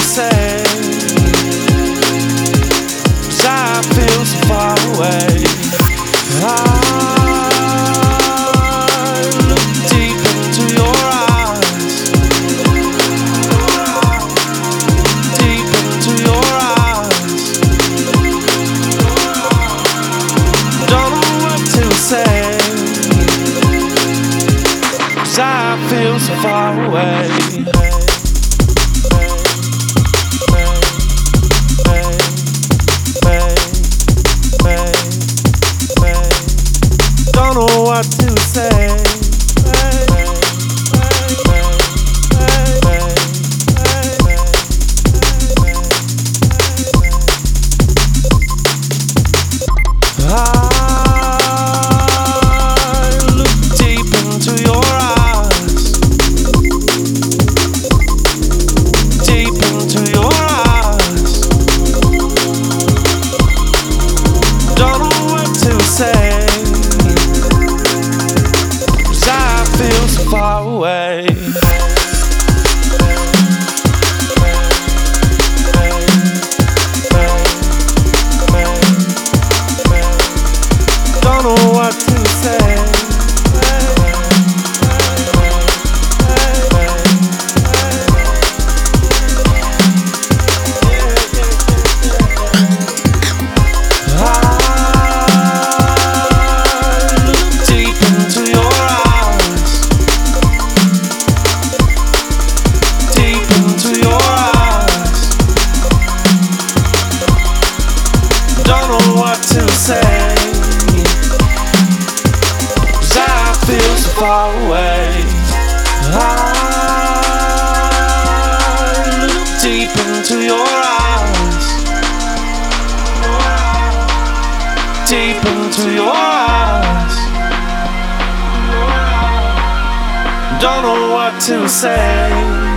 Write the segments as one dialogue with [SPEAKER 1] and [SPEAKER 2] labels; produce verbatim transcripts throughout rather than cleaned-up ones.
[SPEAKER 1] say, 'cause I feel so far away. I look deep into your eyes, deep into your eyes. Don't know what to say, 'cause I feel so far away. Don't know what to say. I look deep into your eyes, deep into your eyes. Don't know what to say, 'cause I feel so far away. Don't know what to say. I look deep into your eyes, deep into your eyes. Don't know what to say, 'cause I feel so far away. I look deep into your eyes, deep into your eyes. Don't know what to say,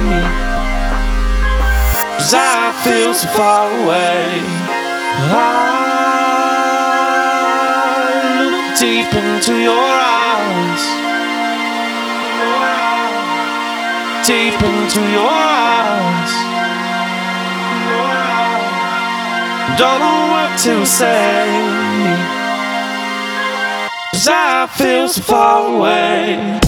[SPEAKER 1] 'cause I feel so far away. I look deep into your eyes, deep into your eyes. Don't know what to say, 'cause I feel so far away.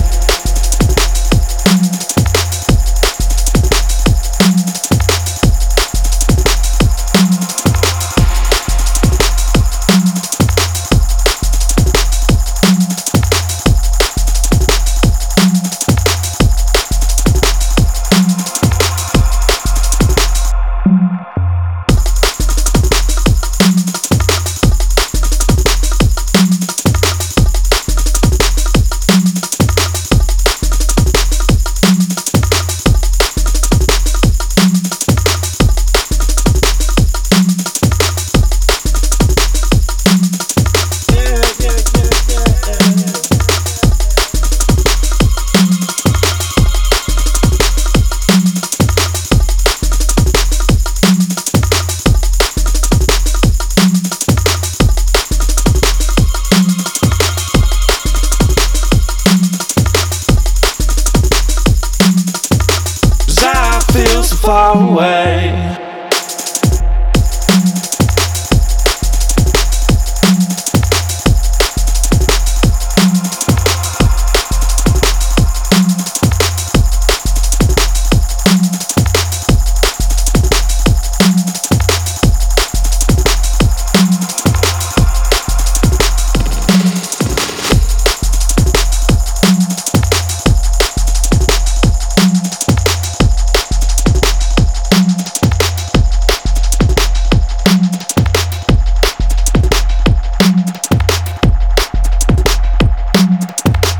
[SPEAKER 1] Far away.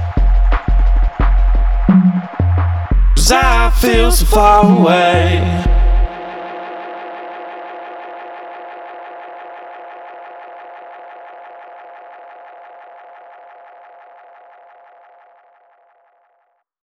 [SPEAKER 1] I feel so far away.